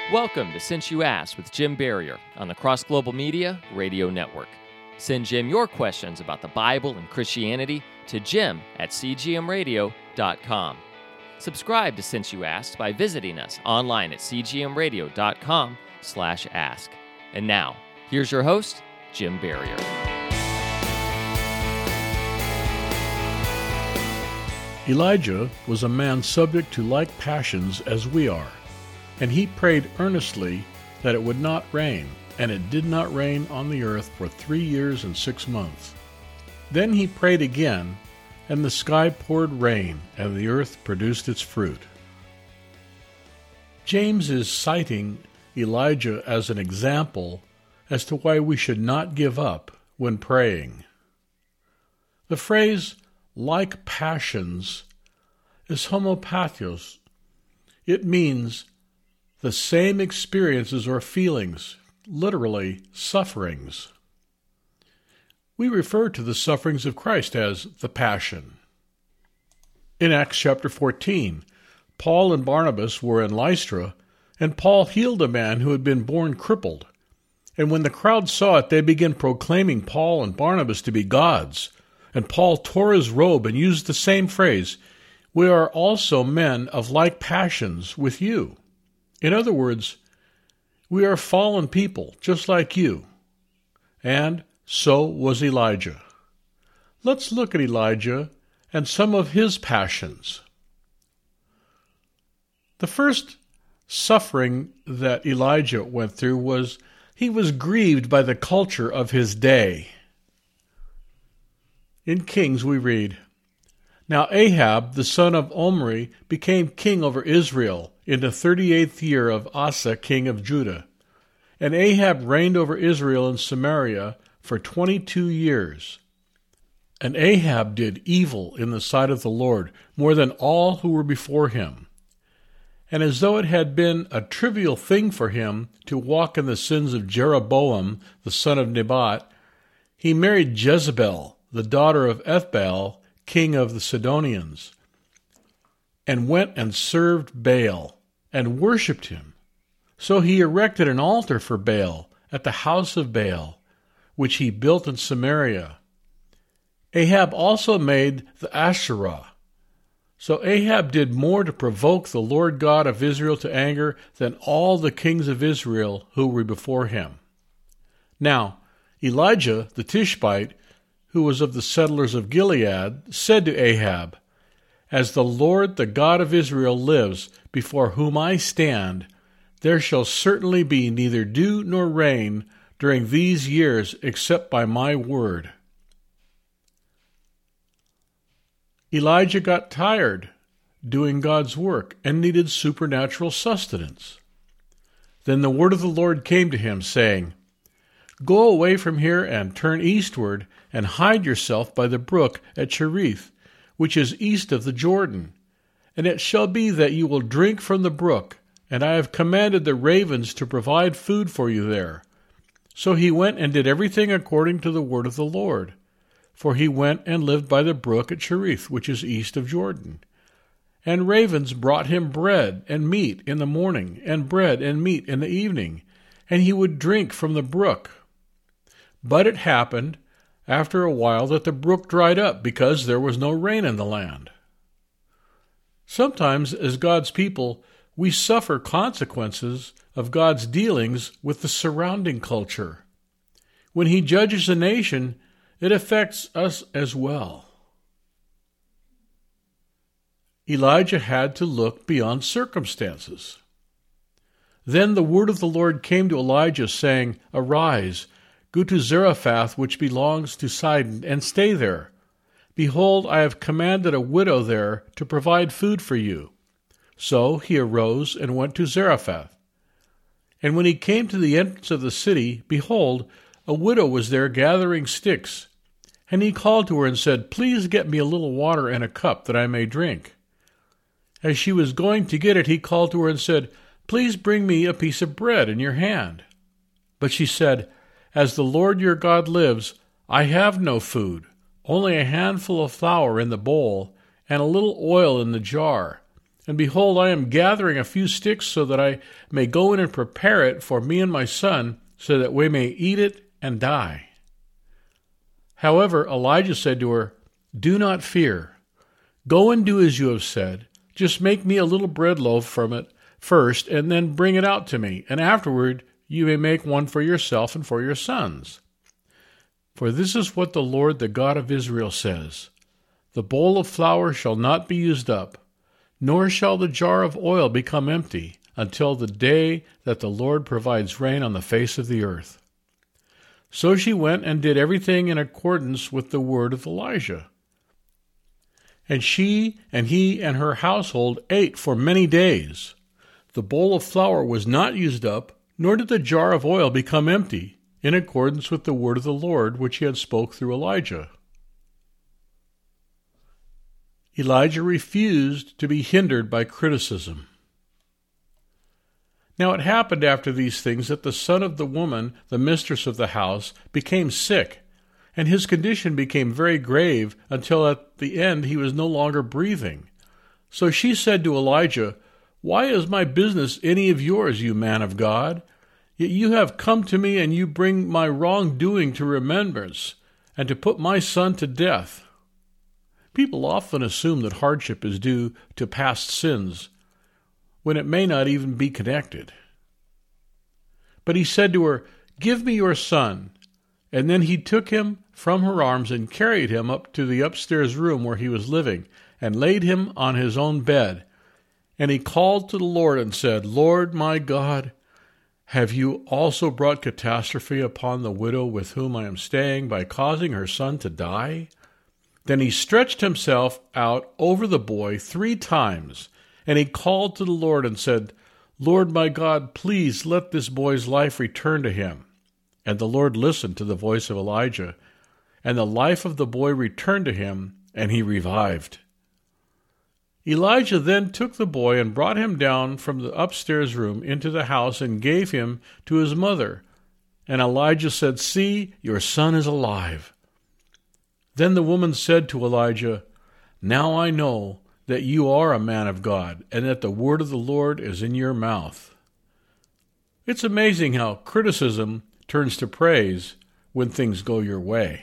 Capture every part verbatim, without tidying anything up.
Welcome to Since You Asked with Jim Barrier on the Cross Global Media Radio Network. Send Jim your questions about the Bible and Christianity to jim at c g m radio dot com. Subscribe to Since You Asked by visiting us online at c g m radio dot com slash ask. And now, here's your host, Jim Barrier. Elijah was a man subject to like passions as we are, and he prayed earnestly that it would not rain, and it did not rain on the earth for three years and six months. Then he prayed again, and the sky poured rain, and the earth produced its fruit. James is citing Elijah as an example as to why we should not give up when praying. The phrase, like passions, is homopathos. It means the same experiences or feelings, literally sufferings. We refer to the sufferings of Christ as the Passion. In Acts chapter fourteen, Paul and Barnabas were in Lystra, and Paul healed a man who had been born crippled. And when the crowd saw it, they began proclaiming Paul and Barnabas to be gods. And Paul tore his robe and used the same phrase, "We are also men of like passions with you." In other words, we are fallen people, just like you. And so was Elijah. Let's look at Elijah and some of his passions. The first suffering that Elijah went through was he was grieved by the culture of his day. In Kings we read, "Now Ahab, the son of Omri, became king over Israel in the thirty-eighth year of Asa, king of Judah. And Ahab reigned over Israel in Samaria for twenty-two years. And Ahab did evil in the sight of the Lord, more than all who were before him. And as though it had been a trivial thing for him to walk in the sins of Jeroboam, the son of Nebat, he married Jezebel, the daughter of Ethbaal, king of the Sidonians, and went and served Baal, and worshipped him. So he erected an altar for Baal at the house of Baal, which he built in Samaria. Ahab also made the Asherah. So Ahab did more to provoke the Lord God of Israel to anger than all the kings of Israel who were before him." Now, Elijah the Tishbite, who was of the settlers of Gilead, said to Ahab, "As the Lord, the God of Israel, lives, before whom I stand, there shall certainly be neither dew nor rain during these years except by my word." Elijah got tired doing God's work and needed supernatural sustenance. Then the word of the Lord came to him, saying, "Go away from here and turn eastward and hide yourself by the brook at Cherith, which is east of the Jordan. And it shall be that you will drink from the brook, and I have commanded the ravens to provide food for you there." So he went and did everything according to the word of the Lord. For he went and lived by the brook at Cherith, which is east of Jordan. And ravens brought him bread and meat in the morning, and bread and meat in the evening, and he would drink from the brook. But it happened after a while that the brook dried up, because there was no rain in the land. Sometimes, as God's people, we suffer consequences of God's dealings with the surrounding culture. When he judges a nation, it affects us as well. Elijah had to look beyond circumstances. Then the word of the Lord came to Elijah, saying, "Arise, go to Zarephath, which belongs to Sidon, and stay there. Behold, I have commanded a widow there to provide food for you." So he arose and went to Zarephath. And when he came to the entrance of the city, behold, a widow was there gathering sticks. And he called to her and said, "Please get me a little water in a cup that I may drink." As she was going to get it, he called to her and said, "Please bring me a piece of bread in your hand." But she said, "As the Lord your God lives, I have no food, only a handful of flour in the bowl and a little oil in the jar, And behold, I am gathering a few sticks so that I may go in and prepare it for me and my son, so that we may eat it and die. However, Elijah said to her, Do not fear. Go and do as you have said. Just make me a little bread loaf from it first, and then bring it out to me, and afterward you may make one for yourself and for your sons. For this is what the Lord, the God of Israel, says, The bowl of flour shall not be used up, nor shall the jar of oil become empty, until the day that the Lord provides rain on the face of the earth. So she went and did everything in accordance with the word of Elijah. And she and he and her household ate for many days. The bowl of flour was not used up, nor did the jar of oil become empty, in accordance with the word of the Lord which he had spoke through Elijah. Elijah refused to be hindered by criticism. Now it happened after these things that the son of the woman, the mistress of the house, became sick, and his condition became very grave until at the end he was no longer breathing. So she said to Elijah, Why is my business any of yours, you man of God? Yet you have come to me, and you bring my wrongdoing to remembrance, and to put my son to death. People often assume that hardship is due to past sins, when it may not even be connected. But he said to her, Give me your son. And then he took him from her arms and carried him up to the upstairs room where he was living, and laid him on his own bed. And he called to the Lord and said, Lord my God, have you also brought catastrophe upon the widow with whom I am staying by causing her son to die? Then he stretched himself out over the boy three times, and he called to the Lord and said, Lord my God, please let this boy's life return to him. And the Lord listened to the voice of Elijah, and the life of the boy returned to him, and he revived. Elijah then took the boy and brought him down from the upstairs room into the house and gave him to his mother. And Elijah said, See, your son is alive. Then the woman said to Elijah, Now I know that you are a man of God, and that the word of the Lord is in your mouth. It's amazing how criticism turns to praise when things go your way.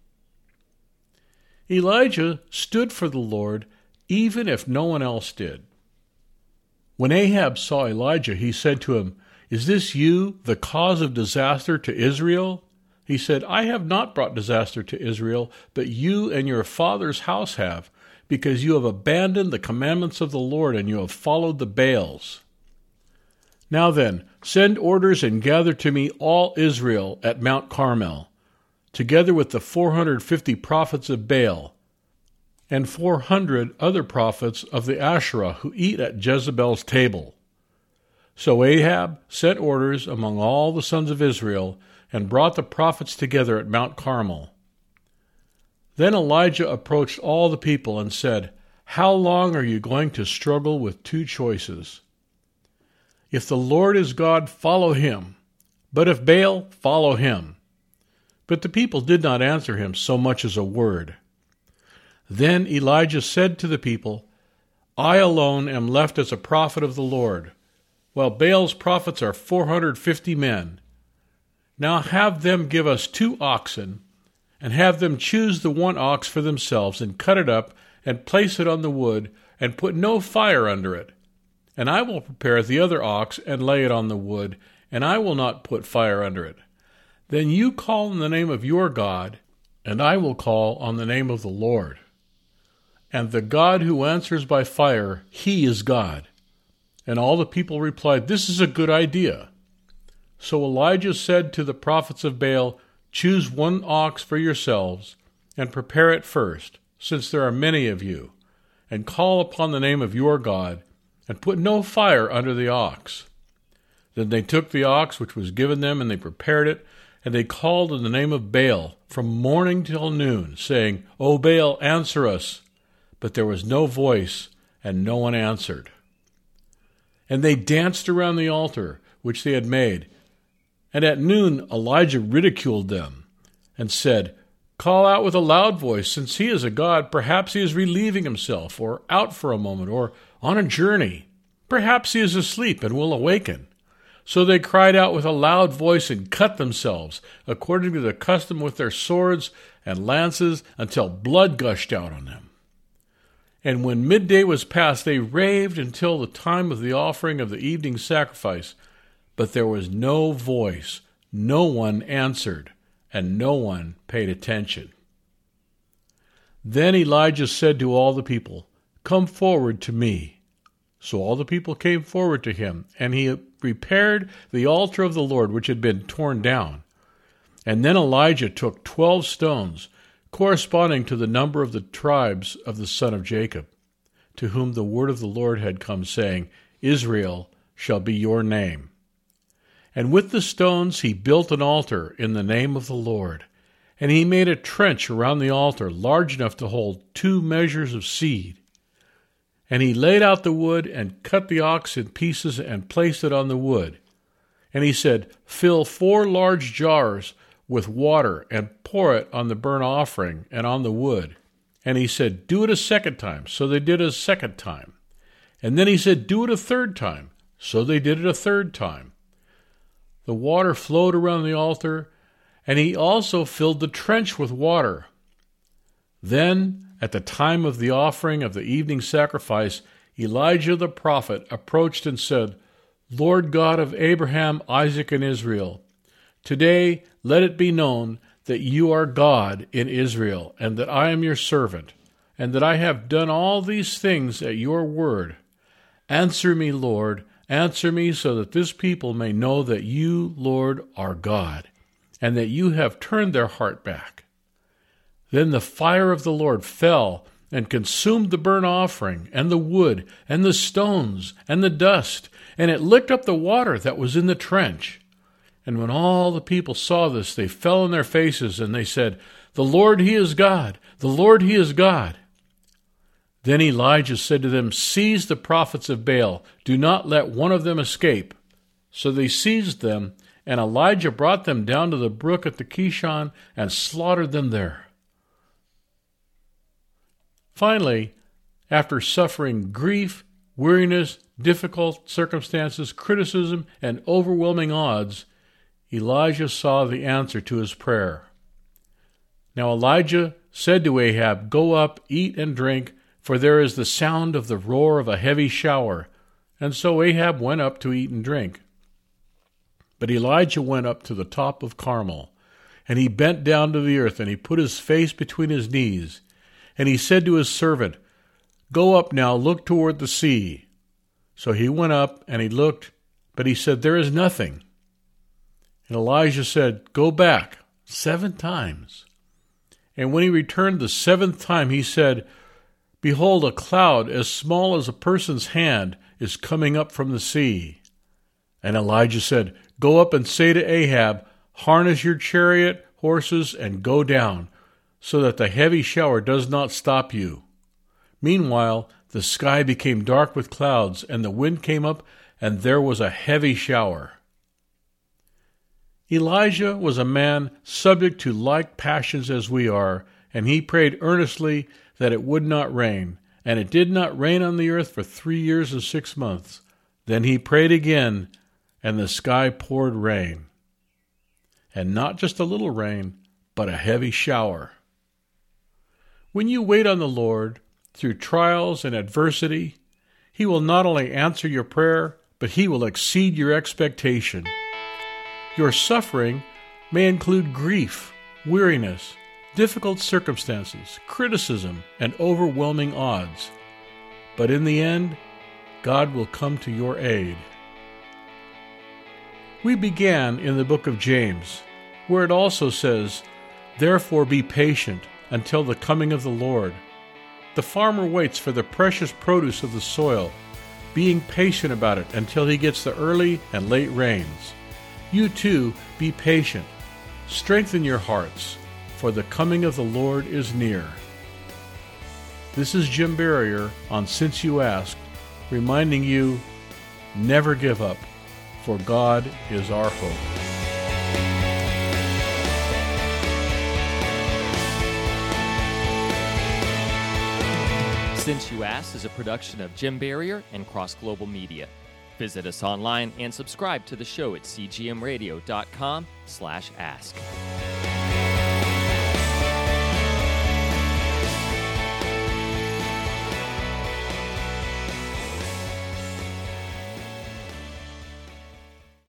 Elijah stood for the Lord even if no one else did. When Ahab saw Elijah, he said to him, Is this you, the cause of disaster to Israel? He said, I have not brought disaster to Israel, but you and your father's house have, because you have abandoned the commandments of the Lord, and you have followed the Baals. Now then, send orders and gather to me all Israel at Mount Carmel, together with the four hundred fifty prophets of Baal, and four hundred other prophets of the Asherah who eat at Jezebel's table. So Ahab sent orders among all the sons of Israel, and brought the prophets together at Mount Carmel. Then Elijah approached all the people and said, How long are you going to struggle with two choices? If the Lord is God, follow him. But if Baal, follow him. But the people did not answer him so much as a word. Then Elijah said to the people, I alone am left as a prophet of the Lord, while Baal's prophets are four hundred fifty men. Now have them give us two oxen, and have them choose the one ox for themselves, and cut it up, and place it on the wood, and put no fire under it. And I will prepare the other ox, and lay it on the wood, and I will not put fire under it. Then you call on the name of your God, and I will call on the name of the Lord. And the God who answers by fire, he is God. And all the people replied, This is a good idea. So Elijah said to the prophets of Baal, Choose one ox for yourselves, and prepare it first, since there are many of you, and call upon the name of your God, and put no fire under the ox. Then they took the ox which was given them, and they prepared it, and they called in the name of Baal from morning till noon, saying, O Baal, answer us. But there was no voice, and no one answered. And they danced around the altar which they had made. And at noon Elijah ridiculed them, and said, Call out with a loud voice, since he is a god. Perhaps he is relieving himself, or out for a moment, or on a journey. Perhaps he is asleep and will awaken." So they cried out with a loud voice and cut themselves, according to the custom, with their swords and lances, until blood gushed out on them. And when midday was past, they raved until the time of the offering of the evening sacrifice. But there was no voice, no one answered, and no one paid attention. Then Elijah said to all the people, "Come forward to me." So all the people came forward to him, and he repaired the altar of the Lord, which had been torn down. And then Elijah took twelve stones, corresponding to the number of the tribes of the son of Jacob, to whom the word of the Lord had come, saying, "Israel shall be your name." And with the stones he built an altar in the name of the Lord. And he made a trench around the altar, large enough to hold two measures of seed. And he laid out the wood and cut the ox in pieces and placed it on the wood. And he said, "Fill four large jars with water and pour it on the burnt offering and on the wood." And he said, "Do it a second time." So they did it a second time. And then he said, "Do it a third time." So they did it a third time. The water flowed around the altar, and he also filled the trench with water. Then, at the time of the offering of the evening sacrifice, Elijah the prophet approached and said, "Lord God of Abraham, Isaac, and Israel, today let it be known that you are God in Israel, and that I am your servant, and that I have done all these things at your word. Answer me, Lord, answer me, so that this people may know that you, Lord, are God, and that you have turned their heart back." Then the fire of the Lord fell and consumed the burnt offering, and the wood, and the stones, and the dust, and it licked up the water that was in the trench. And when all the people saw this, they fell on their faces, and they said, "The Lord, he is God! The Lord, he is God!" Then Elijah said to them, "Seize the prophets of Baal. Do not let one of them escape." So they seized them, and Elijah brought them down to the brook at the Kishon and slaughtered them there. Finally, after suffering grief, weariness, difficult circumstances, criticism, and overwhelming odds, Elijah saw the answer to his prayer. Now Elijah said to Ahab, "Go up, eat and drink, for there is the sound of the roar of a heavy shower." And so Ahab went up to eat and drink. But Elijah went up to the top of Carmel, and he bent down to the earth, and he put his face between his knees. And he said to his servant, "Go up now, look toward the sea." So he went up, and he looked, but he said, "There is nothing." And Elijah said, "Go back seven times." And when he returned the seventh time, he said, "Behold, a cloud as small as a person's hand is coming up from the sea." And Elijah said, "Go up and say to Ahab, harness your chariot, horses, and go down, so that the heavy shower does not stop you." Meanwhile, the sky became dark with clouds, and the wind came up, and there was a heavy shower. Elijah was a man subject to like passions as we are, and he prayed earnestly that it would not rain. And it did not rain on the earth for three years and six months. Then he prayed again, and the sky poured rain. And not just a little rain, but a heavy shower. When you wait on the Lord, through trials and adversity, he will not only answer your prayer, but he will exceed your expectation. Your suffering may include grief, weariness, difficult circumstances, criticism, and overwhelming odds. But in the end, God will come to your aid. We began in the book of James, where it also says, "Therefore be patient until the coming of the Lord. The farmer waits for the precious produce of the soil, being patient about it until he gets the early and late rains. You too be patient. Strengthen your hearts, for the coming of the Lord is near." This is Jim Barrier on Since You Asked, reminding you, never give up, for God is our hope. Since You Asked is a production of Jim Barrier and Cross Global Media. Visit us online and subscribe to the show at c g m radio dot com slash ask.